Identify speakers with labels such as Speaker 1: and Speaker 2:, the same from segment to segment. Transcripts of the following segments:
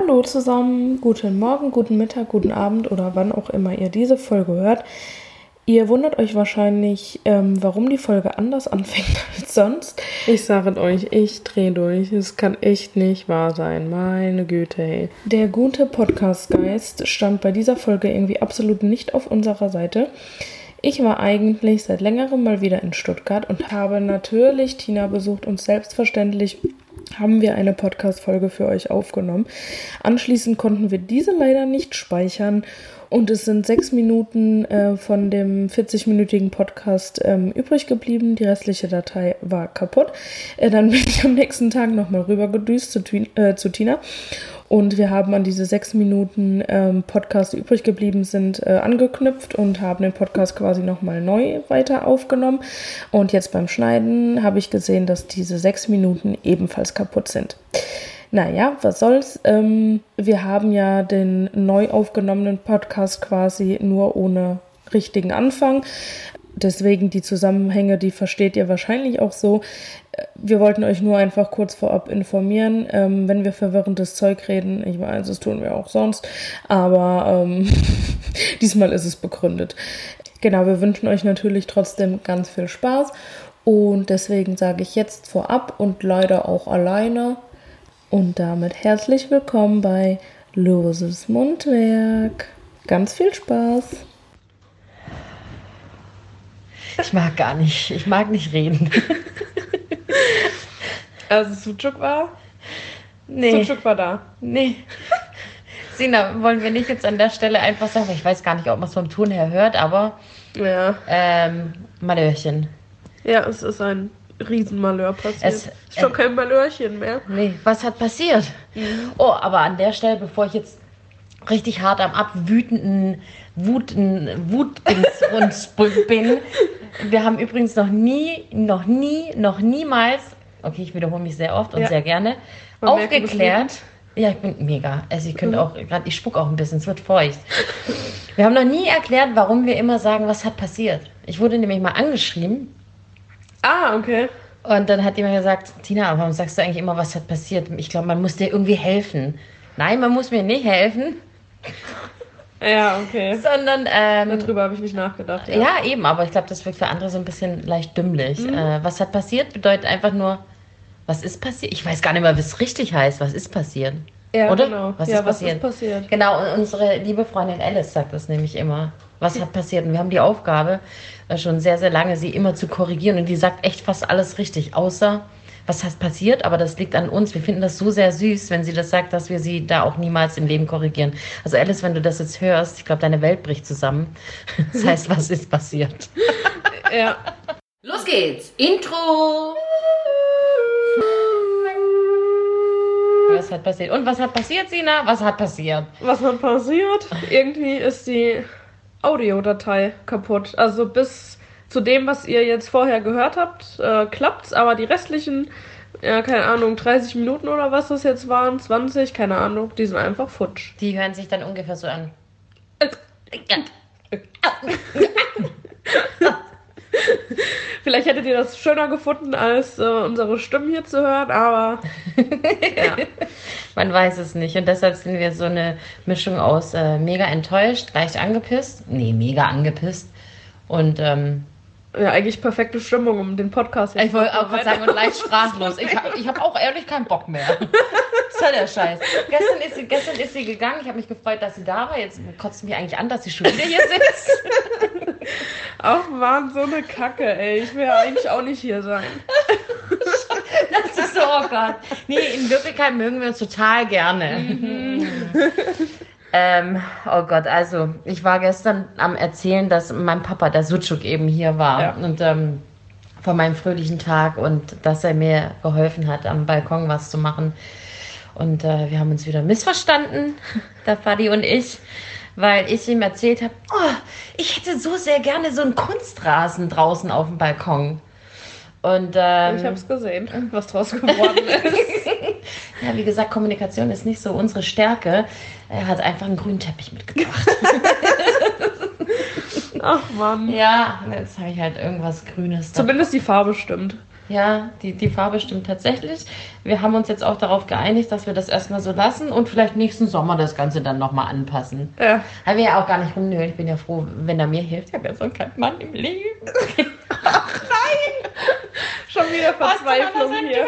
Speaker 1: Hallo zusammen, guten Morgen, guten Mittag, guten Abend oder wann auch immer ihr diese Folge hört. Ihr wundert euch wahrscheinlich, warum die Folge anders anfängt als sonst.
Speaker 2: Ich sage euch, ich drehe durch. Es kann echt nicht wahr sein. Meine Güte, ey.
Speaker 1: Der gute Podcast-Geist stand bei dieser Folge irgendwie absolut nicht auf unserer Seite. Ich war eigentlich seit längerem mal wieder in Stuttgart und habe natürlich Tina besucht und selbstverständlich haben wir eine Podcast-Folge für euch aufgenommen. Anschließend konnten wir diese leider nicht speichern und es sind 6 Minuten von dem 40-minütigen Podcast übrig geblieben. Die restliche Datei war kaputt. Dann bin ich am nächsten Tag nochmal rübergedüst zu Tina. Und wir haben an diese 6 Minuten Podcast, die übrig geblieben sind, angeknüpft und haben den Podcast quasi nochmal neu weiter aufgenommen. Und jetzt beim Schneiden habe ich gesehen, dass diese 6 Minuten ebenfalls kaputt sind. Naja, was soll's. Wir haben ja den neu aufgenommenen Podcast quasi nur ohne richtigen Anfang. Deswegen die Zusammenhänge, die versteht ihr wahrscheinlich auch so. Wir wollten euch nur einfach kurz vorab informieren, wenn wir verwirrendes Zeug reden. Ich weiß, das tun wir auch sonst, aber diesmal ist es begründet. Genau, wir wünschen euch natürlich trotzdem ganz viel Spaß und deswegen sage ich jetzt vorab und leider auch alleine und damit herzlich willkommen bei Loses Mundwerk. Ganz viel Spaß!
Speaker 3: Ich mag nicht reden.
Speaker 2: Also Sucuk war?
Speaker 3: Nee.
Speaker 2: Sucuk war da.
Speaker 3: Nee. Sina, wollen wir nicht jetzt an der Stelle einfach sagen, ich weiß gar nicht, ob man es vom Ton her hört, aber
Speaker 2: Ja.
Speaker 3: Malörchen.
Speaker 2: Ja, es ist ein Riesenmalheur passiert. Es ist schon kein Malhörchen mehr.
Speaker 3: Nee, was hat passiert? Oh, aber an der Stelle, bevor ich jetzt richtig hart am Abwütenden Wutdingsrund bin. Wir haben übrigens noch niemals, okay, ich wiederhole mich sehr oft und sehr gerne, aufgeklärt. Ja, ich bin mega. Also ich könnte auch, gerade ich spuck auch ein bisschen, es wird feucht. Wir haben noch nie erklärt, warum wir immer sagen, was hat passiert. Ich wurde nämlich mal angeschrieben.
Speaker 2: Ah, okay.
Speaker 3: Und dann hat jemand gesagt, Tina, warum sagst du eigentlich immer, was hat passiert? Ich glaube, man muss dir irgendwie helfen. Nein, man muss mir nicht helfen.
Speaker 2: Ja, okay.
Speaker 3: Sondern,
Speaker 2: darüber habe ich nicht nachgedacht.
Speaker 3: Ja, eben, aber ich glaube, das wirkt für andere so ein bisschen leicht dümmlich. Was hat passiert, bedeutet einfach nur, was ist passiert? Ich weiß gar nicht mehr, wie es richtig heißt. Was ist passiert?
Speaker 2: Ja,
Speaker 3: oder?
Speaker 2: Genau.
Speaker 3: Was ist passiert? Genau, und unsere liebe Freundin Alice sagt das nämlich immer. Was hat passiert? Und wir haben die Aufgabe, schon sehr, sehr lange, sie immer zu korrigieren. Und die sagt echt fast alles richtig, außer was hat passiert, aber das liegt an uns. Wir finden das so sehr süß, wenn sie das sagt, dass wir sie da auch niemals im Leben korrigieren. Also Alice, wenn du das jetzt hörst, ich glaube, deine Welt bricht zusammen. Das heißt, was ist passiert?
Speaker 2: Ja.
Speaker 3: Los geht's! Intro! Was hat passiert? Und was hat passiert, Sina? Was hat passiert?
Speaker 2: Was hat passiert? Irgendwie ist die Audiodatei kaputt. Also bis zu dem, was ihr jetzt vorher gehört habt, klappt's, aber die restlichen, keine Ahnung, 30 Minuten oder was das jetzt waren, 20, keine Ahnung, die sind einfach futsch.
Speaker 3: Die hören sich dann ungefähr so an.
Speaker 2: Vielleicht hättet ihr das schöner gefunden, als unsere Stimmen hier zu hören, aber ja.
Speaker 3: Man weiß es nicht. Und deshalb sind wir so eine Mischung aus mega enttäuscht, leicht angepisst. Nee, mega angepisst. Und
Speaker 2: ja, eigentlich perfekte Stimmung, um den Podcast jetzt
Speaker 3: ich wollte auch gerade sagen, und leicht sprachlos. Ich hab auch ehrlich keinen Bock mehr. Das ist ja der Scheiß. Gestern ist sie gegangen. Ich habe mich gefreut, dass sie da war. Jetzt kotzt es mich eigentlich an, dass sie schon wieder hier sitzt.
Speaker 2: Ach Mann, so eine Kacke, ey. Ich will ja eigentlich auch nicht hier sein.
Speaker 3: Das ist so, oh Gott. Nee, in Wirklichkeit mögen wir uns total gerne. Oh Gott, also ich war gestern am Erzählen, dass mein Papa, der Sucuk, eben hier war.
Speaker 2: Ja.
Speaker 3: Und von meinem fröhlichen Tag und dass er mir geholfen hat, am Balkon was zu machen. Und wir haben uns wieder missverstanden, der Fadi und ich, weil ich ihm erzählt habe, oh, ich hätte so sehr gerne so einen Kunstrasen draußen auf dem Balkon. Und
Speaker 2: ich habe es gesehen, was draus geworden ist.
Speaker 3: Ja, wie gesagt, Kommunikation ist nicht so unsere Stärke. Er hat einfach einen grünen Teppich mitgebracht.
Speaker 2: Ach Mann.
Speaker 3: Ja, jetzt habe ich halt irgendwas Grünes.
Speaker 2: Zumindest die Farbe stimmt.
Speaker 3: Ja, die Farbe stimmt tatsächlich. Wir haben uns jetzt auch darauf geeinigt, dass wir das erstmal so lassen und vielleicht nächsten Sommer das Ganze dann nochmal anpassen.
Speaker 2: Ja.
Speaker 3: Weil wir ja auch gar nicht rumnölen. Ich bin ja froh, wenn er mir hilft. Ich habe ja so keinen Mann im Leben.
Speaker 2: Schon wieder Verzweiflung hier.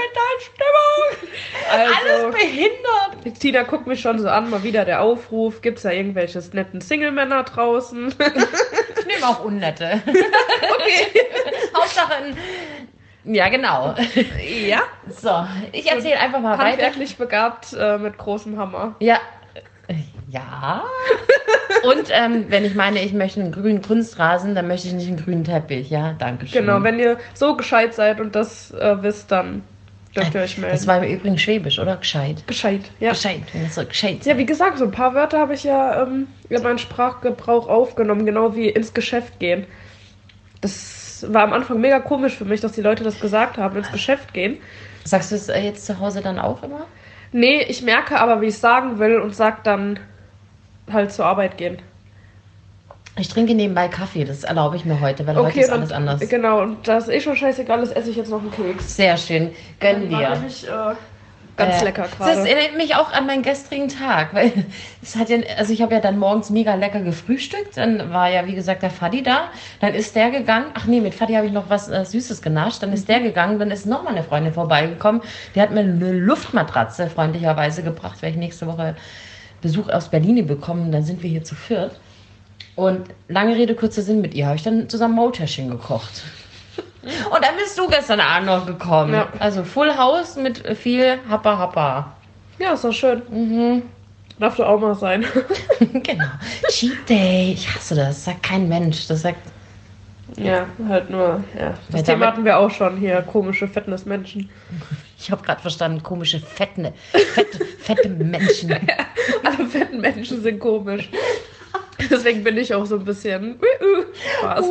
Speaker 3: Alles behindert.
Speaker 2: Tina guckt mich schon so an, mal wieder der Aufruf. Gibt's da irgendwelche netten Single-Männer draußen?
Speaker 3: Ich nehme auch Unnette. Okay. Hauptsache ja, genau.
Speaker 2: Ja.
Speaker 3: So, ich erzähle einfach mal weiter.
Speaker 2: Handwerklich begabt mit großem Hammer.
Speaker 3: Ja. Ja. Und wenn ich meine, ich möchte einen grünen Kunstrasen, dann möchte ich nicht einen grünen Teppich. Ja, danke schön.
Speaker 2: Genau, wenn ihr so gescheit seid und das wisst, dann dürft ihr euch melden.
Speaker 3: Das war übrigens Schwäbisch, oder? Gescheit.
Speaker 2: Gescheit, ja.
Speaker 3: Gescheit, wenn das so gescheit
Speaker 2: Ja, wie gesagt, so ein paar Wörter habe ich ja in meinen Sprachgebrauch aufgenommen, genau wie ins Geschäft gehen. Das war am Anfang mega komisch für mich, dass die Leute das gesagt haben, ins Geschäft gehen.
Speaker 3: Sagst du es jetzt zu Hause dann auch immer?
Speaker 2: Nee, ich merke aber, wie ich es sagen will und sag dann halt zur Arbeit gehen.
Speaker 3: Ich trinke nebenbei Kaffee, das erlaube ich mir heute, weil heute ist alles anders.
Speaker 2: Genau, und das ist eh schon scheißegal, das esse ich jetzt noch einen Keks.
Speaker 3: Sehr schön, gönnen wir.
Speaker 2: War nämlich, ganz lecker
Speaker 3: Das
Speaker 2: gerade.
Speaker 3: erinnert mich auch an meinen gestrigen Tag, weil es hat ja, also ich habe ja dann morgens mega lecker gefrühstückt, dann war ja wie gesagt der Fadi da, dann ist der gegangen, ach nee, mit Fadi habe ich noch was Süßes genascht, dann ist der gegangen, dann ist nochmal eine Freundin vorbeigekommen, die hat mir eine Luftmatratze freundlicherweise gebracht, weil ich nächste Woche Besuch aus Berlin bekommen, dann sind wir hier zu viert. Und lange Rede, kurzer Sinn, mit ihr habe ich dann zusammen Maultäschchen gekocht. Und dann bist du gestern Abend noch gekommen.
Speaker 2: Ja.
Speaker 3: Also Full House mit viel Happa Happa.
Speaker 2: Ja, ist doch schön. Darf doch auch mal sein.
Speaker 3: Genau. Cheat Day. Ich hasse das. Sagt kein Mensch. Das sagt...
Speaker 2: Ja, halt nur, ja. Das
Speaker 3: Ja,
Speaker 2: Thema
Speaker 3: damit-
Speaker 2: hatten wir auch schon hier, komische Fitnessmenschen.
Speaker 3: Ich habe gerade verstanden, komische, fette Menschen.
Speaker 2: Alle fetten Menschen sind komisch. Deswegen bin ich auch so ein bisschen Spaß.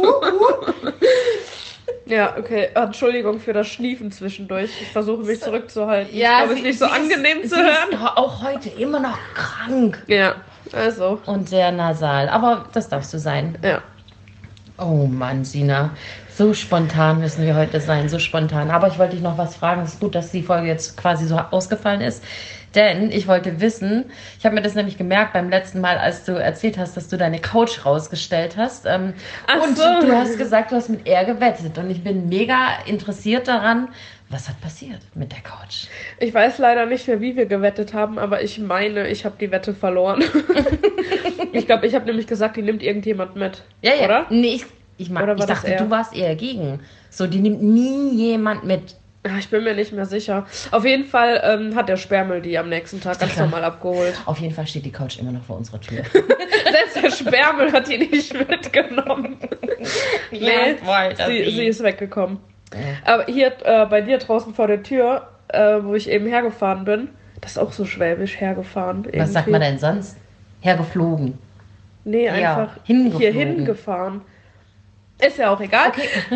Speaker 2: Ja, okay. Entschuldigung für das Schniefen zwischendurch. Ich versuche mich zurückzuhalten.
Speaker 3: Ja,
Speaker 2: ich glaube, es ist nicht so angenehm zu hören.
Speaker 3: Ist auch heute immer noch krank.
Speaker 2: Ja, also.
Speaker 3: Und sehr nasal. Aber das darfst du sein.
Speaker 2: Ja.
Speaker 3: Oh Mann, Sina. So spontan müssen wir heute sein, so spontan. Aber ich wollte dich noch was fragen. Es ist gut, dass die Folge jetzt quasi so ausgefallen ist. Denn ich wollte wissen, ich habe mir das nämlich gemerkt beim letzten Mal, als du erzählt hast, dass du deine Couch rausgestellt hast.
Speaker 2: Ach
Speaker 3: Und
Speaker 2: so.
Speaker 3: du hast gesagt, du hast mit er gewettet. Und ich bin mega interessiert daran, was hat passiert mit der Couch?
Speaker 2: Ich weiß leider nicht mehr, wie wir gewettet haben, aber ich meine, ich habe die Wette verloren. Ich glaube, ich habe nämlich gesagt, die nimmt irgendjemand mit.
Speaker 3: Ja, ja.
Speaker 2: Oder?
Speaker 3: Nee, ich
Speaker 2: Oder war das
Speaker 3: dachte,
Speaker 2: er?
Speaker 3: du warst eher gegen. So, die nimmt nie jemand mit.
Speaker 2: Ah, ich bin mir nicht mehr sicher. Auf jeden Fall hat der Sperrmüll die am nächsten Tag ganz
Speaker 3: Sicher.
Speaker 2: normal abgeholt.
Speaker 3: Auf jeden Fall steht die Couch immer noch vor unserer Tür.
Speaker 2: Selbst der Sperrmüll hat die nicht mitgenommen. Nee, sie ist weggekommen.
Speaker 3: Ja.
Speaker 2: Aber hier bei dir draußen vor der Tür, wo ich eben hergefahren bin, das ist auch so schwäbisch hergefahren.
Speaker 3: Was sagt man denn sonst? Hergeflogen.
Speaker 2: Nee,
Speaker 3: Ja,
Speaker 2: einfach
Speaker 3: hingeflogen.
Speaker 2: hier hingefahren. Ist ja auch egal.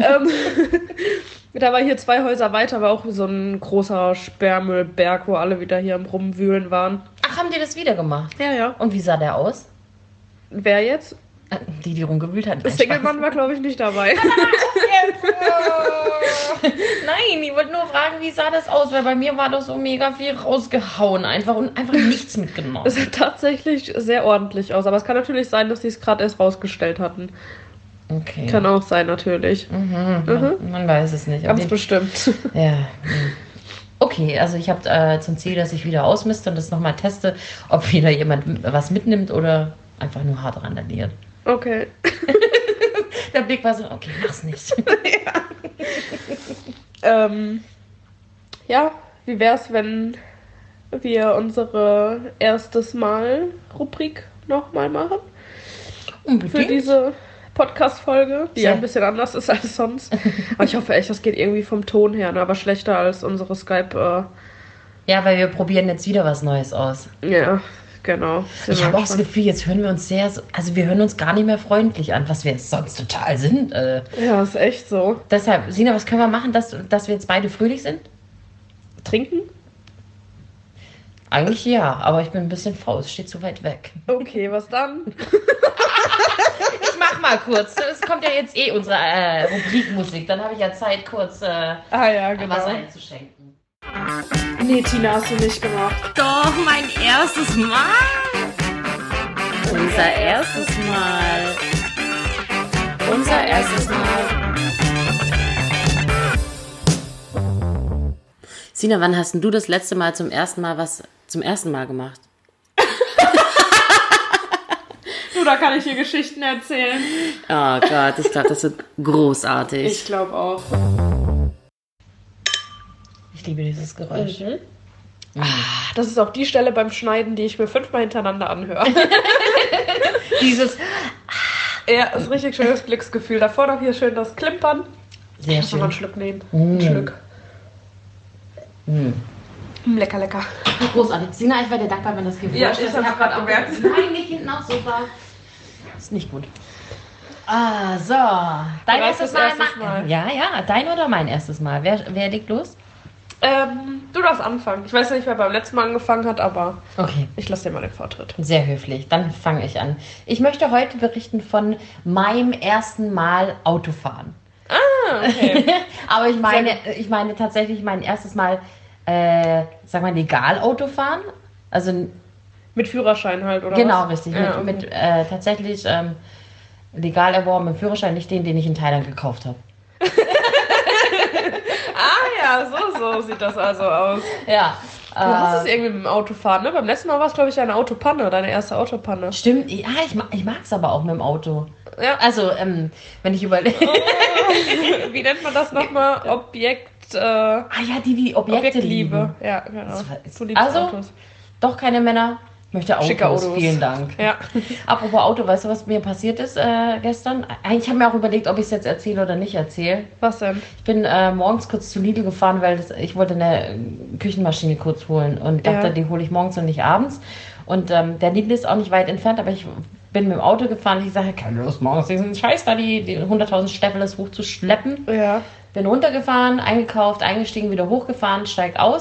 Speaker 2: Da war hier 2 Häuser weiter, war auch so ein großer Sperrmüllberg, wo alle wieder hier am Rumwühlen waren.
Speaker 3: Ach, haben die das wieder gemacht?
Speaker 2: Ja, ja.
Speaker 3: Und wie sah der aus?
Speaker 2: Wer jetzt?
Speaker 3: Die rumgewühlt hat.
Speaker 2: Das Singelmann war, glaube ich, nicht dabei.
Speaker 3: Nein, ich wollte nur fragen, wie sah das aus? Weil bei mir war das so mega viel rausgehauen einfach und einfach nichts mitgenommen.
Speaker 2: Es sah tatsächlich sehr ordentlich aus. Aber es kann natürlich sein, dass sie es gerade erst rausgestellt hatten.
Speaker 3: Okay.
Speaker 2: Kann auch sein, natürlich.
Speaker 3: Man weiß es nicht.
Speaker 2: Ganz
Speaker 3: Auf jeden-
Speaker 2: bestimmt.
Speaker 3: Ja. Okay, also ich habe zum Ziel, dass ich wieder ausmiste und das nochmal teste, ob wieder jemand was mitnimmt oder einfach nur hart randaliert.
Speaker 2: Okay.
Speaker 3: Der Blick war so, okay, mach's nicht.
Speaker 2: Ja, wie wär's, wenn wir unsere erstes Mal-Rubrik nochmal machen? Für
Speaker 3: Unbedingt.
Speaker 2: diese Podcast-Folge, die
Speaker 3: Sehr.
Speaker 2: ein bisschen anders ist als sonst. Aber ich hoffe echt, das geht irgendwie vom Ton her, ne? Aber schlechter als unsere Skype.
Speaker 3: Ja, weil wir probieren jetzt wieder was Neues aus.
Speaker 2: Ja, genau. Sind
Speaker 3: Ich
Speaker 2: wir
Speaker 3: habe auch das
Speaker 2: gespannt.
Speaker 3: Gefühl, jetzt hören wir uns also wir hören uns gar nicht mehr freundlich an, was wir jetzt sonst total sind.
Speaker 2: Ja, ist echt so.
Speaker 3: Deshalb, Sina, was können wir machen, dass wir jetzt beide fröhlich sind?
Speaker 2: Trinken?
Speaker 3: Eigentlich ja, aber ich bin ein bisschen faul, es steht zu weit weg.
Speaker 2: Okay, was dann?
Speaker 3: Ich mach mach mal kurz. Es kommt ja jetzt unsere Rubrikmusik. Dann habe ich ja Zeit, kurz
Speaker 2: ja, genau.
Speaker 3: Wasser einzuschenken.
Speaker 2: Nee, Tina, hast du nicht gemacht.
Speaker 3: Doch, mein erstes Mal. Unser erstes Mal. Unser erstes Mal. Sina, wann hast denn du das letzte Mal zum ersten Mal was zum ersten Mal gemacht?
Speaker 2: Du, da kann ich dir Geschichten erzählen.
Speaker 3: Oh Gott, ich glaube, das wird großartig.
Speaker 2: Ich glaube auch.
Speaker 3: Ich liebe dieses Geräusch.
Speaker 2: Das ist auch die Stelle beim Schneiden, die ich mir 5-mal hintereinander anhöre.
Speaker 3: Dieses.
Speaker 2: Ja, ist ein richtig schönes Glücksgefühl. Davor noch hier schön das Klimpern.
Speaker 3: Sehr
Speaker 2: Noch mal einen
Speaker 3: schön.
Speaker 2: Schluck nehmen. Ein Schluck. Lecker, lecker.
Speaker 3: Großartig. Sina, ich wäre dir dankbar, wenn das gewünscht
Speaker 2: Ja,
Speaker 3: ist.
Speaker 2: ich hab's gerade gemerkt.
Speaker 3: Nein, nicht hinten aufs Sofa. Ist nicht gut. Ah, so. Dein erstes Mal. Ja, dein oder mein erstes Mal? Wer legt los?
Speaker 2: Du darfst anfangen. Ich weiß nicht, wer beim letzten Mal angefangen hat, aber
Speaker 3: Okay.
Speaker 2: ich lasse dir mal den Vortritt.
Speaker 3: Sehr höflich. Dann fange ich an. Ich möchte heute berichten von meinem ersten Mal Autofahren.
Speaker 2: Ah, okay.
Speaker 3: Aber ich meine tatsächlich mein erstes Mal, sag mal, legal Autofahren. Also
Speaker 2: Mit Führerschein halt, oder
Speaker 3: genau,
Speaker 2: was?
Speaker 3: richtig.
Speaker 2: Ja,
Speaker 3: Mit tatsächlich legal erworbenem Führerschein, nicht den ich in Thailand gekauft habe.
Speaker 2: Ja, so sieht das also aus.
Speaker 3: Ja.
Speaker 2: Du hast es irgendwie mit dem Autofahren, ne? Beim letzten Mal war es, glaube ich, eine Autopanne, deine erste Autopanne.
Speaker 3: Stimmt, ja, ich mag es aber auch mit dem Auto.
Speaker 2: Ja.
Speaker 3: Also, wenn ich überlege.
Speaker 2: Wie nennt man das nochmal? Objekt.
Speaker 3: Ja, die Objekte lieben.
Speaker 2: Objekliebe. Ja, genau. Du liebst
Speaker 3: Also,
Speaker 2: Autos.
Speaker 3: doch keine Männer. Ich möchte Autos.
Speaker 2: Schicke Autos.
Speaker 3: Vielen Dank.
Speaker 2: Ja.
Speaker 3: Apropos Auto, weißt du, was mir passiert ist gestern? Ich habe mir auch überlegt, ob ich es jetzt erzähle oder nicht erzähle.
Speaker 2: Was denn?
Speaker 3: Ich bin morgens kurz zu Lidl gefahren, weil ich wollte eine Küchenmaschine kurz holen und dachte, die hole ich morgens und nicht abends. Und der Lidl ist auch nicht weit entfernt, aber ich bin mit dem Auto gefahren. Ich sage, keine Lust, morgens diesen Scheiß da, die 100.000 Steppeles hochzuschleppen.
Speaker 2: Ja.
Speaker 3: Bin runtergefahren, eingekauft, eingestiegen, wieder hochgefahren, steigt aus,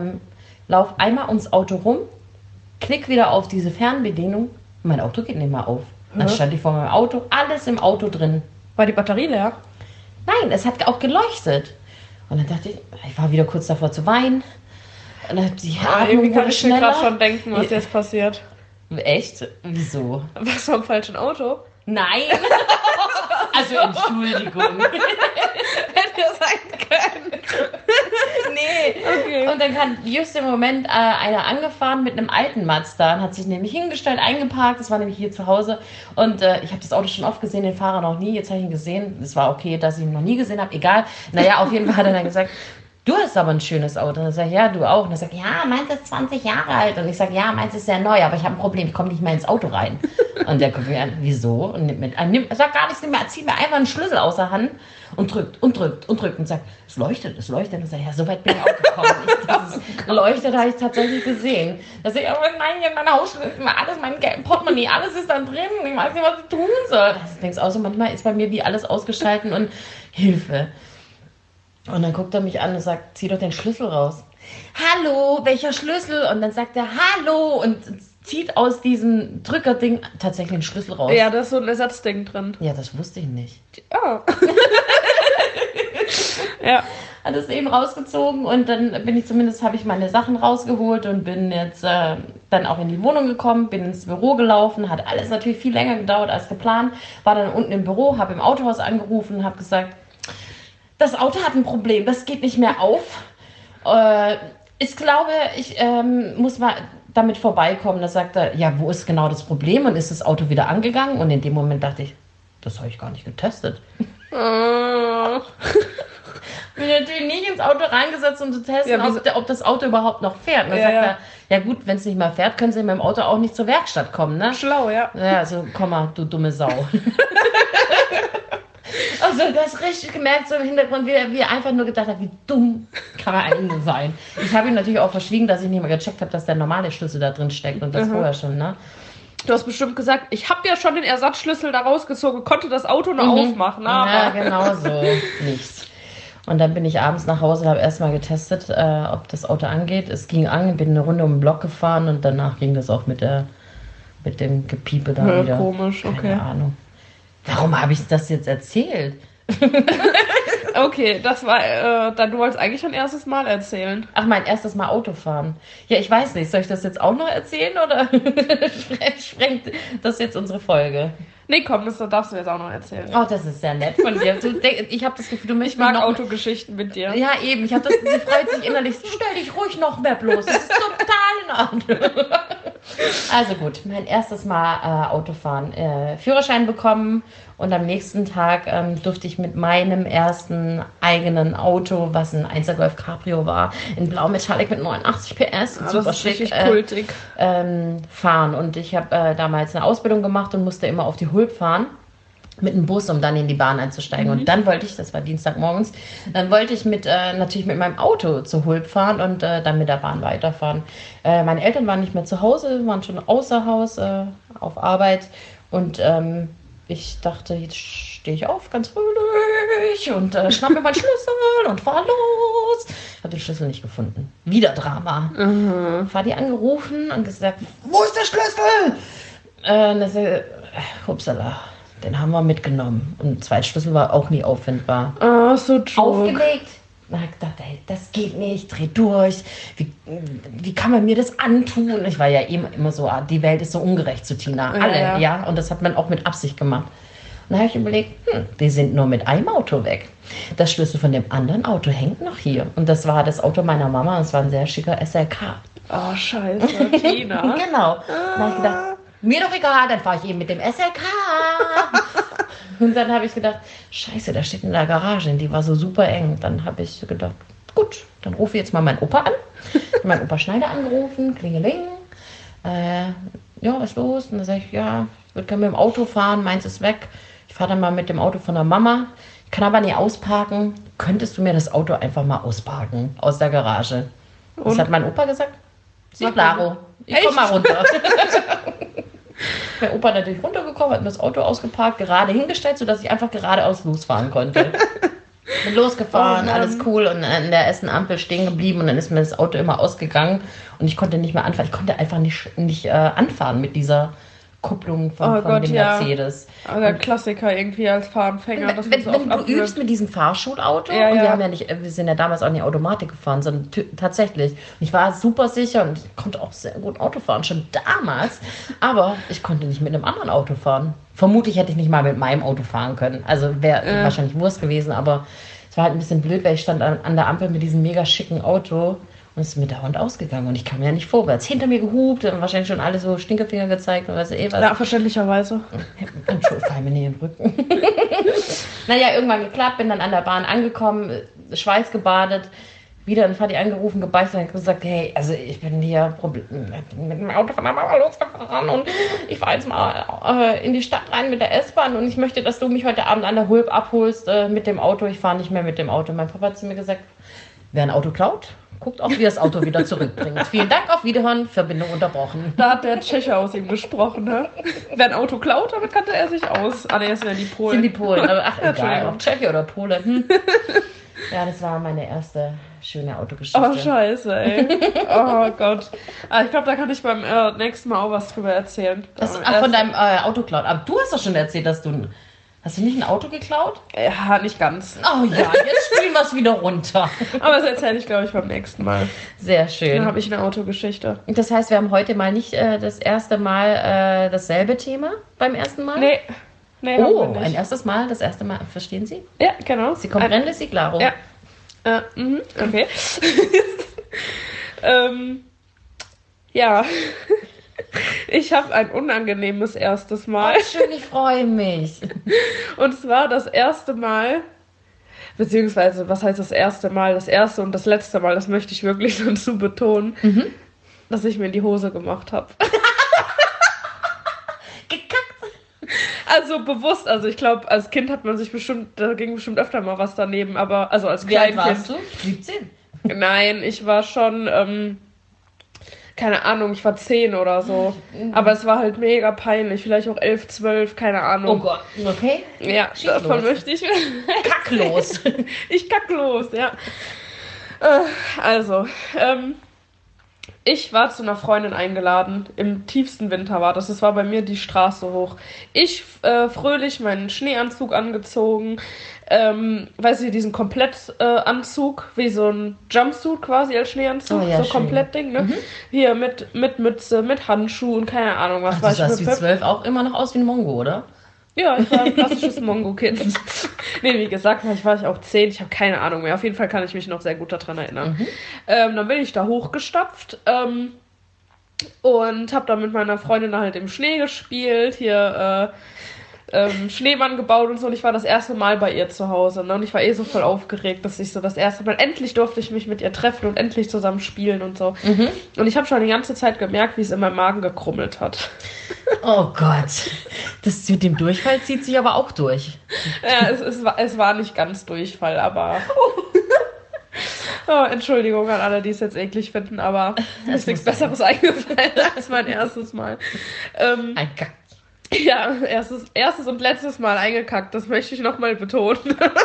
Speaker 3: lauf einmal ums Auto rum, klick wieder auf diese Fernbedienung. Mein Auto geht nicht mehr auf. Dann stand ich vor meinem Auto, alles im Auto drin.
Speaker 2: War die Batterie leer?
Speaker 3: Nein, es hat auch geleuchtet. Und dann dachte ich war wieder kurz davor zu weinen. Und dann hat die
Speaker 2: Irgendwie kann
Speaker 3: wurde
Speaker 2: ich mir
Speaker 3: schneller.
Speaker 2: gerade schon denken, was jetzt passiert.
Speaker 3: Echt? Wieso?
Speaker 2: Warst du am falschen Auto?
Speaker 3: Nein. Also Entschuldigung.
Speaker 2: Hätte ja sein können.
Speaker 3: Nee.
Speaker 2: Okay.
Speaker 3: Und dann kam just im Moment einer angefahren mit einem alten Mazda und hat sich nämlich hingestellt, eingeparkt. Das war nämlich hier zu Hause. Und ich habe das Auto schon oft gesehen, den Fahrer noch nie. Jetzt habe ich ihn gesehen. Es war okay, dass ich ihn noch nie gesehen habe. Egal. Naja, auf jeden Fall hat er dann gesagt, du hast aber ein schönes Auto. Und dann sage ich, ja, du auch. Und er sagt, ja, meins ist 20 Jahre alt. Und ich sage, ja, meins ist sehr neu, aber ich habe ein Problem, ich komme nicht mehr ins Auto rein. Und der guckt mich an, wieso? Und sagt gar nichts, zieht mir einfach einen Schlüssel aus der Hand und drückt und sagt, es leuchtet. Und ich sage, ja, so weit bin ich auch gekommen. Dieses Leuchtet habe ich tatsächlich gesehen. Da sage ich, aber nein, hier meine Hausschlüssel, alles, mein Geld, Portemonnaie, alles ist da drin. Ich weiß nicht, was ich tun soll. Du denkst auch so, manchmal ist bei mir wie alles ausgeschalten und Hilfe. Und dann guckt er mich an und sagt, zieh doch den Schlüssel raus. Hallo, welcher Schlüssel? Und dann sagt er, hallo, und zieht aus diesem Drückerding tatsächlich einen Schlüssel raus.
Speaker 2: Ja, da ist so ein Ersatzding drin.
Speaker 3: Ja, das wusste ich nicht.
Speaker 2: Ja. Ja.
Speaker 3: Hat es eben rausgezogen und dann habe ich meine Sachen rausgeholt und bin jetzt dann auch in die Wohnung gekommen, bin ins Büro gelaufen, hat alles natürlich viel länger gedauert als geplant, war dann unten im Büro, habe im Autohaus angerufen, habe gesagt, das Auto hat ein Problem, das geht nicht mehr auf. Ich glaube, ich muss mal damit vorbeikommen. Da sagt er, ja, wo ist genau das Problem? Und ist das Auto wieder angegangen? Und in dem Moment dachte ich, das habe ich gar nicht getestet. Bin natürlich nicht ins Auto reingesetzt, um zu testen, ob das Auto überhaupt noch fährt. Und dann sagt er, ja gut, wenn es nicht mehr fährt, können Sie mit dem Auto auch nicht zur Werkstatt kommen, ne?
Speaker 2: Schlau, ja.
Speaker 3: Ja, also komm mal, du dumme Sau. Also du hast richtig gemerkt, so im Hintergrund, wie er einfach nur gedacht hat, wie dumm kann er eigentlich nur sein. Ich habe ihm natürlich auch verschwiegen, dass ich nicht mehr gecheckt habe, dass der normale Schlüssel da drin steckt und das vorher schon, ne?
Speaker 2: Du hast bestimmt gesagt, ich habe ja schon den Ersatzschlüssel da rausgezogen, konnte das Auto noch aufmachen. Aber
Speaker 3: Ja, genau so. Nichts. Und dann bin ich abends nach Hause und habe erstmal getestet, ob das Auto angeht. Es ging an, bin eine Runde um den Block gefahren und danach ging das auch mit dem Gepiepe da wieder.
Speaker 2: Komisch, okay.
Speaker 3: Keine Ahnung. Warum habe ich das jetzt erzählt?
Speaker 2: Okay, das war, du wolltest eigentlich dein erstes Mal erzählen.
Speaker 3: Ach, mein erstes Mal Autofahren. Ja, ich weiß nicht, soll ich das jetzt auch noch erzählen oder sprengt das jetzt unsere Folge?
Speaker 2: Nee, komm, das darfst du jetzt auch noch erzählen.
Speaker 3: Oh, das ist sehr nett von dir. Ich habe das Gefühl, du möchtest
Speaker 2: Ich mag
Speaker 3: noch
Speaker 2: Autogeschichten mit dir.
Speaker 3: Ja, eben. Sie freut sich innerlich. Stell dich ruhig noch mehr bloß. Das ist total in Ordnung. Also gut, mein erstes Mal Autofahren. Führerschein bekommen und am nächsten Tag durfte ich mit meinem ersten eigenen Auto, was ein 1er Golf Cabrio war, in Blau Metallic mit 89 PS, super
Speaker 2: das ist
Speaker 3: schick,
Speaker 2: richtig kultig.
Speaker 3: fahren. Und ich habe damals eine Ausbildung gemacht und musste immer auf die Hulp fahren. Mit dem Bus, um dann in die Bahn einzusteigen. Und dann wollte ich, das war Dienstagmorgens, dann wollte ich natürlich mit meinem Auto zur Hulp fahren und dann mit der Bahn weiterfahren. Meine Eltern waren nicht mehr zu Hause, waren schon außer Haus auf Arbeit. Und ich dachte, jetzt stehe ich auf, ganz fröhlich und schnapp mir meinen Schlüssel und fahr los. Ich habe den Schlüssel nicht gefunden. Wieder Drama. Fahr die angerufen und gesagt, wo ist der Schlüssel? Und das, upsala. Den haben wir mitgenommen. Und ein Zweitschlüssel war auch nie auffindbar.
Speaker 2: Ah, so true.
Speaker 3: Aufgelegt. Dann habe ich gedacht, ey, das geht nicht, dreh durch. Wie kann man mir das antun? Ich war ja immer so, die Welt ist so ungerecht zu Tina. Alle, ja. Und das hat man auch mit Absicht gemacht. Und dann habe ich überlegt, die sind nur mit einem Auto weg. Das Schlüssel von dem anderen Auto hängt noch hier. Und das war das Auto meiner Mama. Das war ein sehr schicker SLK.
Speaker 2: Oh, scheiße, Tina.
Speaker 3: Genau. Dann habe ich gedacht, mir doch egal, dann fahre ich eben mit dem SLK. Und dann habe ich gedacht, scheiße, der steht in der Garage, die war so super eng. Dann habe ich gedacht, gut, dann rufe ich jetzt mal meinen Opa an. Meinen Opa Schneider angerufen, klingeling. Ja, was ist los? Und dann sage ich, ja, ich würde gerne mit dem Auto fahren, meins ist weg. Ich fahre dann mal mit dem Auto von der Mama. Ich kann aber nicht ausparken. Könntest du mir das Auto einfach mal ausparken aus der Garage? Was hat mein Opa gesagt? Sie klaro, ich komm mal runter. Mein Opa natürlich runtergekommen, hat mir das Auto ausgeparkt, gerade hingestellt, sodass ich einfach geradeaus losfahren konnte. Bin losgefahren, alles cool und an der ersten Ampel stehen geblieben und dann ist mir das Auto immer ausgegangen und ich konnte nicht mehr anfahren. Ich konnte einfach nicht anfahren mit dieser Kupplung von dem Mercedes.
Speaker 2: Also der Klassiker irgendwie als Fahranfänger.
Speaker 3: Wenn du übst mit diesem Fahrschulauto, und wir sind ja damals auch nicht Automatik gefahren, sondern tatsächlich. Und ich war super sicher und ich konnte auch sehr gut Auto fahren, schon damals, aber ich konnte nicht mit einem anderen Auto fahren. Vermutlich hätte ich nicht mal mit meinem Auto fahren können. Also wäre wahrscheinlich Wurst gewesen, aber es war halt ein bisschen blöd, weil ich stand an der Ampel mit diesem mega schicken Auto. Und es ist mit der Hand ausgegangen und ich kam ja nicht vorwärts. Hinter mir gehupt und wahrscheinlich schon alle so Stinkefinger gezeigt und was.
Speaker 2: Ja, verständlicherweise.
Speaker 3: Und schon fall mir nicht in den Rücken. Naja, irgendwann geklappt, bin dann an der Bahn angekommen, Schweiß gebadet, wieder in Vati angerufen, gebeißt und gesagt, hey, also ich bin hier mit dem Auto von der Mama losgefahren und ich fahre jetzt mal in die Stadt rein mit der S-Bahn und ich möchte, dass du mich heute Abend an der Hulp abholst mit dem Auto. Ich fahre nicht mehr mit dem Auto. Mein Papa hat zu mir gesagt, wer ein Auto klaut, guckt auch, wie das Auto wieder zurückbringt. Vielen Dank, auf Wiederhören, Verbindung unterbrochen.
Speaker 2: Da hat der Tscheche aus ihm gesprochen, ne? Wer ein Auto klaut, damit kannte er sich aus. Ah, ne, das sind ja die Polen.
Speaker 3: Sind die Polen, aber ach, egal, ob Tscheche oder Pole. Ja, das war meine erste schöne Autogeschichte.
Speaker 2: Oh, scheiße, ey. Oh Gott. Ich glaube, da kann ich beim nächsten Mal auch was drüber erzählen.
Speaker 3: Von deinem Autoklaut. Aber du hast doch schon erzählt, dass du... Hast du nicht ein Auto geklaut?
Speaker 2: Ja, nicht ganz.
Speaker 3: Oh ja, jetzt spielen wir es wieder runter.
Speaker 2: Aber das erzähle ich, glaube ich, beim nächsten Mal.
Speaker 3: Sehr schön.
Speaker 2: Dann habe ich eine Autogeschichte.
Speaker 3: Das heißt, wir haben heute mal nicht das erste Mal dasselbe Thema beim ersten Mal?
Speaker 2: Nee,
Speaker 3: oh, ein erstes Mal, das erste Mal. Verstehen Sie?
Speaker 2: Ja, genau.
Speaker 3: Sie comprende, Sie claro.
Speaker 2: Ja. Okay. Ja. Ich habe ein unangenehmes erstes Mal.
Speaker 3: Oh, schön, ich freue mich.
Speaker 2: Und zwar das erste Mal, beziehungsweise, was heißt das erste Mal? Das erste und das letzte Mal, das möchte ich wirklich dazu betonen, dass ich mir in die Hose gemacht habe.
Speaker 3: Gekackt?
Speaker 2: Also bewusst, also ich glaube, als Kind hat man sich da ging bestimmt öfter mal was daneben, aber, also als Kleinkind.
Speaker 3: Wie alt warst du? 17?
Speaker 2: Nein, ich war schon, keine Ahnung, ich war 10 oder so. Aber es war halt mega peinlich. Vielleicht auch 11, 12, keine Ahnung.
Speaker 3: Oh Gott, okay.
Speaker 2: Ja, davon möchte ich...
Speaker 3: Kacklos.
Speaker 2: Ich kack los, ja. Also, Ich war zu einer Freundin eingeladen. Im tiefsten Winter war das. Das war bei mir die Straße hoch. Ich fröhlich meinen Schneeanzug angezogen. Weißt du, diesen Komplettanzug, wie so ein Jumpsuit quasi als Schneeanzug.
Speaker 3: Oh, ja,
Speaker 2: so
Speaker 3: schön.
Speaker 2: komplett Ding, ne? Hier mit Mütze, mit Handschuhen, keine Ahnung was.
Speaker 3: Ach, du sahst wie 12 auch immer noch aus wie ein Mongo, oder?
Speaker 2: Ja, ich war ein klassisches Mongo-Kind. Nee, wie gesagt, vielleicht war ich auch 10, ich habe keine Ahnung mehr. Auf jeden Fall kann ich mich noch sehr gut daran erinnern. Dann bin ich da hochgestapft und habe dann mit meiner Freundin halt im Schnee gespielt, hier Schneemann gebaut und so. Und ich war das erste Mal bei ihr zu Hause. Ne? Und ich war so voll aufgeregt, dass ich so das erste Mal, endlich durfte ich mich mit ihr treffen und endlich zusammen spielen und so. Und ich habe schon die ganze Zeit gemerkt, wie es in meinem Magen gekrummelt hat.
Speaker 3: Oh Gott. Das mit dem Durchfall zieht sich aber auch durch.
Speaker 2: Ja, es war nicht ganz Durchfall, aber... Oh, Entschuldigung an alle, die es jetzt eklig finden, aber mir ist nichts Besseres eingefallen als mein erstes Mal.
Speaker 3: Ein Kack.
Speaker 2: Ja, erstes und letztes Mal eingekackt, das möchte ich nochmal betonen.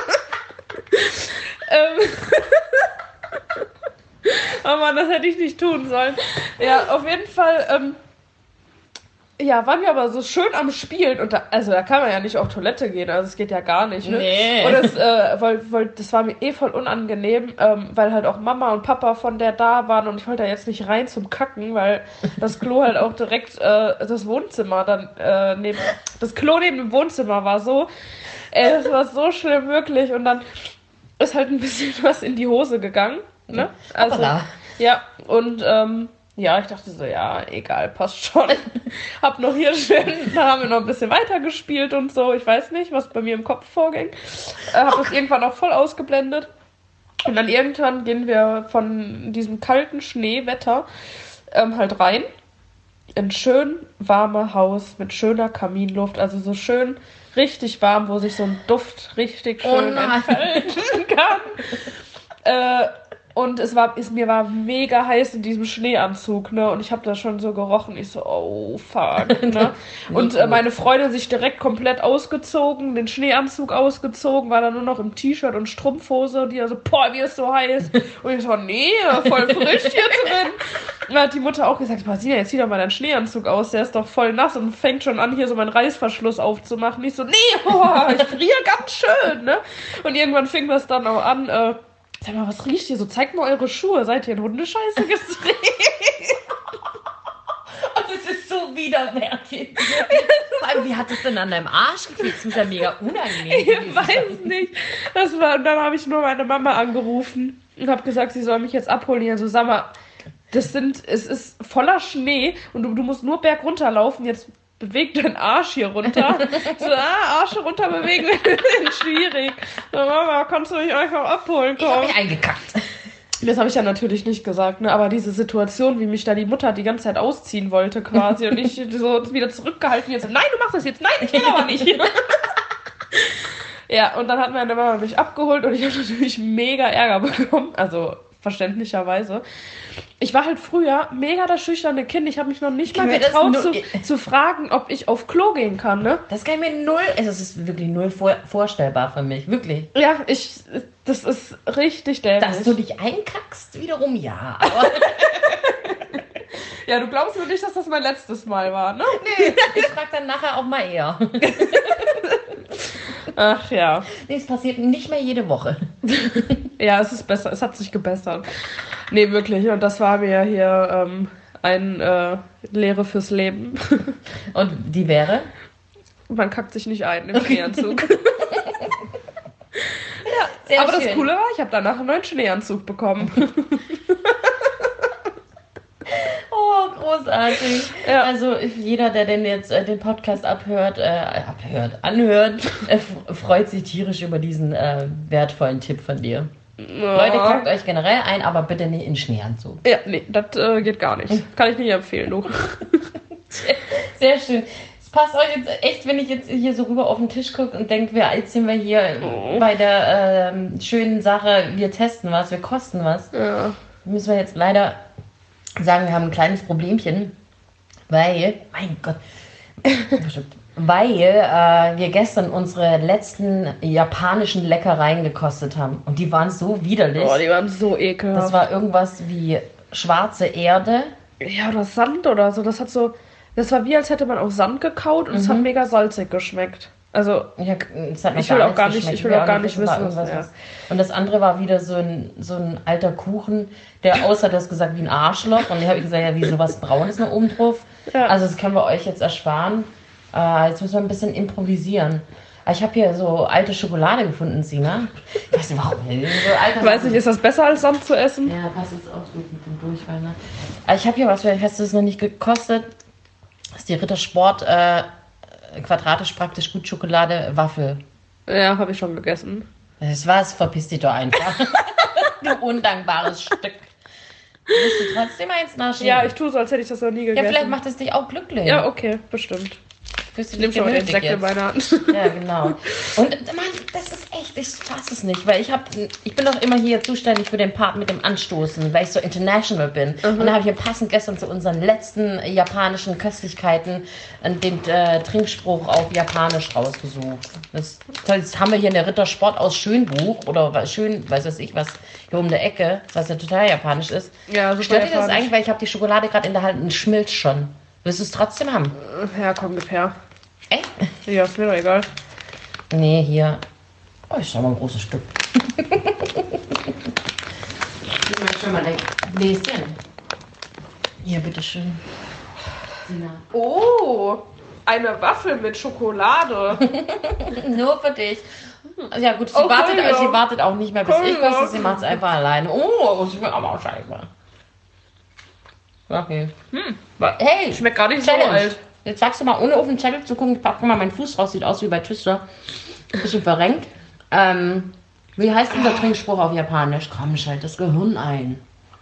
Speaker 2: Oh Mann, das hätte ich nicht tun sollen. Ja, auf jeden Fall... Ja, waren wir aber so schön am Spielen und da kann man ja nicht auf Toilette gehen, also es geht ja gar nicht, ne?
Speaker 3: Nee.
Speaker 2: Und das war mir voll unangenehm, weil halt auch Mama und Papa von der da waren und ich wollte da jetzt nicht rein zum Kacken, weil das Klo halt auch direkt das Wohnzimmer dann das Klo neben dem Wohnzimmer war so, das war so schlimm wirklich und dann ist halt ein bisschen was in die Hose gegangen, ne? Also, ja, und ja, ich dachte so, ja, egal, passt schon. Hab noch hier schön, da haben wir noch ein bisschen weiter gespielt und so. Ich weiß nicht, was bei mir im Kopf vorging. Hab das irgendwann auch voll ausgeblendet. Und dann irgendwann gehen wir von diesem kalten Schneewetter halt rein. In schön warme Haus mit schöner Kaminluft. Also so schön richtig warm, wo sich so ein Duft richtig schön entfalten kann. Und mir war mega heiß in diesem Schneeanzug, ne? Und ich habe das schon so gerochen. Ich so, oh, fuck, ne? Und meine Freundin sich direkt komplett ausgezogen, den Schneeanzug ausgezogen, war dann nur noch im T-Shirt und Strumpfhose. Und die so, boah, mir ist so heiß. Und ich so, nee, voll frisch hier drin. Und dann hat die Mutter auch gesagt, Martina, jetzt zieh doch mal deinen Schneeanzug aus, der ist doch voll nass und fängt schon an, hier so meinen Reißverschluss aufzumachen. Ich so, nee, ich friere ganz schön, ne? Und irgendwann fing das dann auch an, sag mal, was riecht hier so? Zeigt mal eure Schuhe. Seid ihr in Hundescheiße gedreht?
Speaker 3: Und es ist so widerwärtig. Vor allem, wie hat es denn an deinem Arsch gekriegt? Das ist ja mega unangenehm.
Speaker 2: Ich weiß nicht. Und dann habe ich nur meine Mama angerufen und habe gesagt, sie soll mich jetzt abholen. Die so, sag mal, es ist voller Schnee und du musst nur bergunterlaufen. Jetzt beweg deinen Arsch hier runter. So, Arsch runter bewegen ist schwierig. So, Mama, kannst du mich einfach abholen? Komm.
Speaker 3: Ich hab mich eingekackt.
Speaker 2: Das habe ich ja natürlich nicht gesagt, ne? Aber diese Situation, wie mich da die Mutter die ganze Zeit ausziehen wollte quasi und ich so wieder zurückgehalten jetzt. Nein, du machst das jetzt. Nein, ich will aber nicht. Ja, und dann hat meine Mama mich abgeholt und ich habe natürlich mega Ärger bekommen. Also verständlicherweise. Ich war halt früher mega das schüchterne Kind. Ich habe mich noch nicht mal getraut zu fragen, ob ich auf Klo gehen kann, ne?
Speaker 3: Das kann ich mir null, es ist wirklich null vorstellbar für mich, wirklich.
Speaker 2: Ja, das ist richtig dämlich.
Speaker 3: Dass du dich einkackst, wiederum ja. Aber
Speaker 2: ja, du glaubst mir nicht, dass das mein letztes Mal war, ne?
Speaker 3: nee, ich frag dann nachher auch mal eher.
Speaker 2: Ach ja.
Speaker 3: Nee, es passiert nicht mehr jede Woche.
Speaker 2: Ja, es ist besser. Es hat sich gebessert. Nee, wirklich. Und das war mir hier eine Lehre fürs Leben.
Speaker 3: Und die wäre?
Speaker 2: Man kackt sich nicht ein im Schneeanzug.
Speaker 3: Sehr
Speaker 2: aber
Speaker 3: schön.
Speaker 2: Das Coole war, ich habe danach einen neuen Schneeanzug bekommen.
Speaker 3: Oh, großartig.
Speaker 2: Ja.
Speaker 3: Also jeder, der denn jetzt den Podcast anhört, freut sich tierisch über diesen wertvollen Tipp von dir.
Speaker 2: Ja.
Speaker 3: Leute, kackt euch generell ein, aber bitte nicht in Schneeanzug.
Speaker 2: Ja, nee, das geht gar nicht. Kann ich nicht empfehlen, du.
Speaker 3: Sehr schön. Es passt euch jetzt echt, wenn ich jetzt hier so rüber auf den Tisch gucke und denke, jetzt sind wir hier bei der schönen Sache, wir testen was, wir kosten was.
Speaker 2: Ja.
Speaker 3: Müssen wir jetzt leider sagen, wir haben ein kleines Problemchen, weil, mein Gott, weil wir gestern unsere letzten japanischen Leckereien gekostet haben und die waren so widerlich.
Speaker 2: Oh, die waren so ekelhaft.
Speaker 3: Das war irgendwas wie schwarze Erde.
Speaker 2: Ja, oder Sand oder so. Das war wie, als hätte man auf Sand gekaut und es hat mega salzig geschmeckt. Also,
Speaker 3: Ja, es hat mir
Speaker 2: ich will auch gar nicht,
Speaker 3: geschmeckt.
Speaker 2: ich will auch gar nicht
Speaker 3: Es war
Speaker 2: wissen, was
Speaker 3: irgendwas. Und das andere war wieder so ein alter Kuchen, der aussah, du hast gesagt, wie ein Arschloch. Und ich habe gesagt, ja, wie sowas Braunes noch oben drauf.
Speaker 2: Ja.
Speaker 3: Also das können wir euch jetzt ersparen. Jetzt müssen wir ein bisschen improvisieren. Ich habe hier so alte Schokolade gefunden, Sina. Ich weiß nicht, warum. So alte
Speaker 2: Ich weiß nicht, ist das besser als Sand zu essen?
Speaker 3: Ja, passt jetzt auch gut mit dem Durchfall, ne? Ich habe hier was, vielleicht hast du es noch nicht gekostet. Das ist die Rittersport quadratisch praktisch gut Schokolade Waffel.
Speaker 2: Ja, habe ich schon gegessen.
Speaker 3: Das war's, verpiss dich doch einfach. Du undankbares Stück. Willst du trotzdem eins nachschieben?
Speaker 2: Ja, ich tue so, als hätte ich das noch nie
Speaker 3: Ja,
Speaker 2: gegessen.
Speaker 3: vielleicht macht es dich auch glücklich.
Speaker 2: Ja, okay, bestimmt.
Speaker 3: Fühlst du
Speaker 2: Ich nehme
Speaker 3: dich
Speaker 2: schon mal den
Speaker 3: genötigt
Speaker 2: Sekt in
Speaker 3: jetzt?
Speaker 2: meine Hand.
Speaker 3: Ja, genau. Und Mann, das ist echt, ich fasse es nicht, weil ich bin doch immer hier zuständig für den Part mit dem Anstoßen, weil ich so international bin. Und da habe ich ja passend gestern zu unseren letzten japanischen Köstlichkeiten den Trinkspruch auf Japanisch rausgesucht. Das haben wir hier in der Rittersport aus Schönbuch oder schön, weiß ich was, hier um der Ecke, was ja total japanisch ist.
Speaker 2: Ja, super
Speaker 3: Stört dir das
Speaker 2: japanisch.
Speaker 3: eigentlich, weil ich habe die Schokolade gerade in der Hand und schmilzt schon. Willst du es trotzdem haben?
Speaker 2: Ja, komm, gib her.
Speaker 3: Echt?
Speaker 2: Ja, ist mir doch egal.
Speaker 3: Nee, hier. Oh, ich schau mal ein großes Stück. Gib mir schon mal ein Gläschen. Hier, bitteschön. Sina.
Speaker 2: Oh, eine Waffel mit Schokolade.
Speaker 3: Nur für dich. Ja gut, sie,
Speaker 2: Oh,
Speaker 3: wartet,
Speaker 2: Entschuldigung.
Speaker 3: sie wartet auch nicht mehr, bis ich
Speaker 2: Entschuldigung.
Speaker 3: koste. Sie macht es einfach alleine. Oh, ich bin aber auch scheiße. Okay. Hey,
Speaker 2: Schmeckt gar nicht so
Speaker 3: Challenge.
Speaker 2: alt.
Speaker 3: Jetzt sagst du mal, ohne auf den Zettel zu gucken, ich pack mal meinen Fuß raus, sieht aus wie bei Twister. Bisschen verrenkt. Wie heißt unser Trinkspruch auf Japanisch? Komm, schalt das Gehirn ein.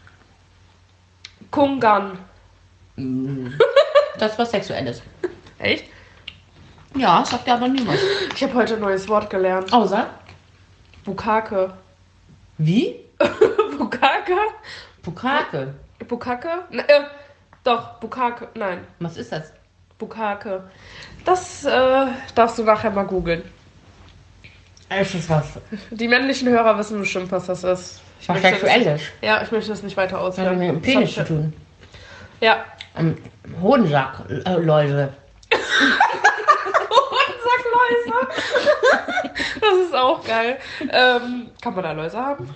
Speaker 2: Kungan.
Speaker 3: Das ist was Sexuelles.
Speaker 2: Echt?
Speaker 3: Ja, sagt ja aber niemand.
Speaker 2: Ich habe heute ein neues Wort gelernt.
Speaker 3: Außer?
Speaker 2: Bukake.
Speaker 3: Wie?
Speaker 2: Bukake?
Speaker 3: Bukake.
Speaker 2: Bukake? Doch, Bukake. Nein,
Speaker 3: Was ist das?
Speaker 2: Bukake. Das darfst du nachher mal googeln.
Speaker 3: Ist das was?
Speaker 2: Die männlichen Hörer wissen bestimmt, was das ist. Ich
Speaker 3: Was
Speaker 2: möchte das
Speaker 3: Sexuelles?
Speaker 2: nicht- Ja, ich möchte das nicht weiter
Speaker 3: Das hat
Speaker 2: ausführen.
Speaker 3: mit dem Penis zu tun.
Speaker 2: Ja.
Speaker 3: Hodensack, Leute.
Speaker 2: Sackläuse. Das ist auch geil. Kann man da Läuse haben?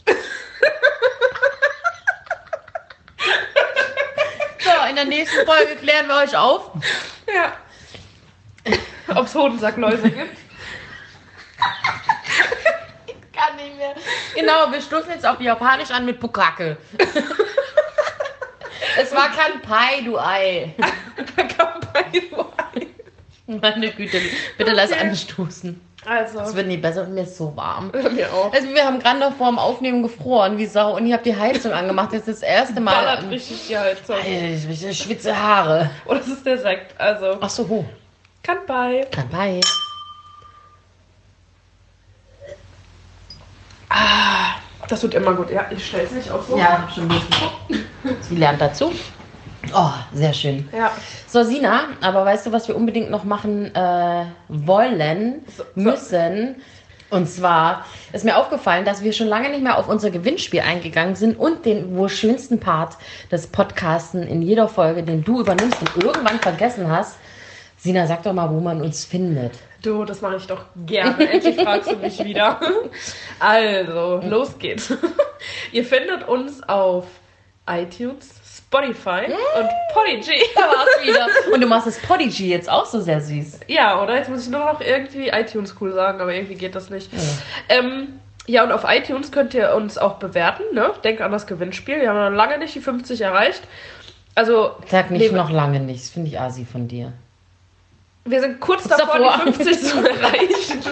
Speaker 3: So, in der nächsten Folge klären wir euch auf.
Speaker 2: Ja. Ob es Hodensackläuse gibt?
Speaker 3: Kann nicht mehr. Genau, wir stoßen jetzt auf Japanisch an mit Bukake. Es war Kanpai, du Ei. Meine Güte, bitte lass anstoßen. Es
Speaker 2: Also,
Speaker 3: wird nicht besser und mir ist so warm.
Speaker 2: mir auch.
Speaker 3: Also wir haben gerade noch vor dem Aufnehmen gefroren, wie Sau. Und ich habe die Heizung angemacht. Das ist das erste Mal.
Speaker 2: Ballert richtig die Heizung.
Speaker 3: Ich schwitze Haare.
Speaker 2: Oh, das ist der Sekt. Also,
Speaker 3: Ach so, ho.
Speaker 2: Kanpai.
Speaker 3: Kanpai.
Speaker 2: Das wird immer gut. Ja, ich stell's nicht auf so.
Speaker 3: Ja, ich hab schon geguckt. Sie lernt dazu. Oh, sehr schön.
Speaker 2: Ja.
Speaker 3: So, Sina, aber weißt du, was wir unbedingt noch machen wollen, müssen? Und zwar ist mir aufgefallen, dass wir schon lange nicht mehr auf unser Gewinnspiel eingegangen sind und den wohl schönsten Part des Podcasten in jeder Folge, den du übernimmst und irgendwann vergessen hast. Sina, sag doch mal, wo man uns findet.
Speaker 2: Du, das mache ich doch gerne. Endlich fragst du mich wieder. Also, los geht's. Ihr findet uns auf iTunes, Spotify und Podigy.
Speaker 3: Da war's wieder. Und du machst das Podigy jetzt auch so sehr süß.
Speaker 2: Ja, oder? Jetzt muss ich nur noch irgendwie iTunes cool sagen, aber irgendwie geht das nicht. Ja, und auf iTunes könnt ihr uns auch bewerten, ne? Denkt an das Gewinnspiel. Wir haben noch lange nicht die 50 erreicht. Also,
Speaker 3: Sag nicht
Speaker 2: nee,
Speaker 3: noch lange nicht. Das finde ich asi von dir.
Speaker 2: wir sind kurz
Speaker 3: Kurz
Speaker 2: davor,
Speaker 3: davor.
Speaker 2: die 50 zu erreichen.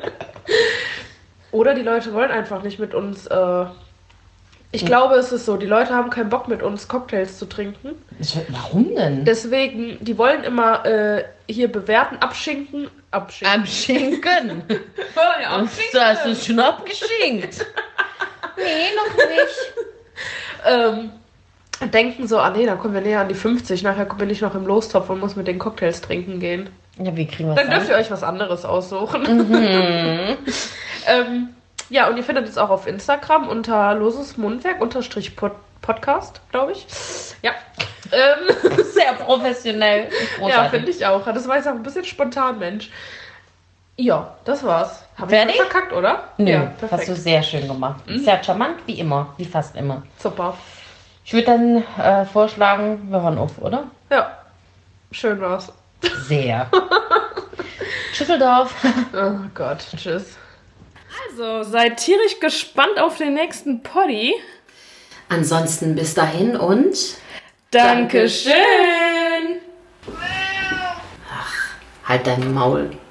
Speaker 2: Oder die Leute wollen einfach nicht mit uns. Ich glaube, es ist so, die Leute haben keinen Bock mit uns Cocktails zu trinken.
Speaker 3: Warum denn?
Speaker 2: Deswegen, die wollen immer hier bewerten, abschinken.
Speaker 3: Am Schinken.
Speaker 2: Ja,
Speaker 3: Du hast es schon abgeschinkt. Nee, noch nicht.
Speaker 2: denken so, nee, dann kommen wir näher an die 50. Nachher bin ich noch im Lostopf und muss mit den Cocktails trinken gehen.
Speaker 3: Ja, wie kriegen wir
Speaker 2: Dann
Speaker 3: das
Speaker 2: dürft ihr euch was anderes aussuchen. Ja, und ihr findet es auch auf Instagram unter losesmundwerk Podcast, glaube ich. Ja.
Speaker 3: Sehr professionell.
Speaker 2: Ja, finde ich auch. Das war jetzt auch ein bisschen spontan, Mensch. Ja, das war's. Habe ich
Speaker 3: Fertig?
Speaker 2: verkackt, oder?
Speaker 3: Nö,
Speaker 2: Ja, perfekt.
Speaker 3: hast du sehr schön gemacht. Sehr charmant, wie immer. Wie fast immer.
Speaker 2: Super.
Speaker 3: Ich würde dann vorschlagen, wir hören auf, oder?
Speaker 2: Ja, schön war's.
Speaker 3: Sehr. Schüsseldorf.
Speaker 2: Oh Gott, tschüss.
Speaker 1: Also, seid tierisch gespannt auf den nächsten Poddy.
Speaker 3: Ansonsten bis dahin und...
Speaker 1: Dankeschön!
Speaker 3: Halt dein Maul.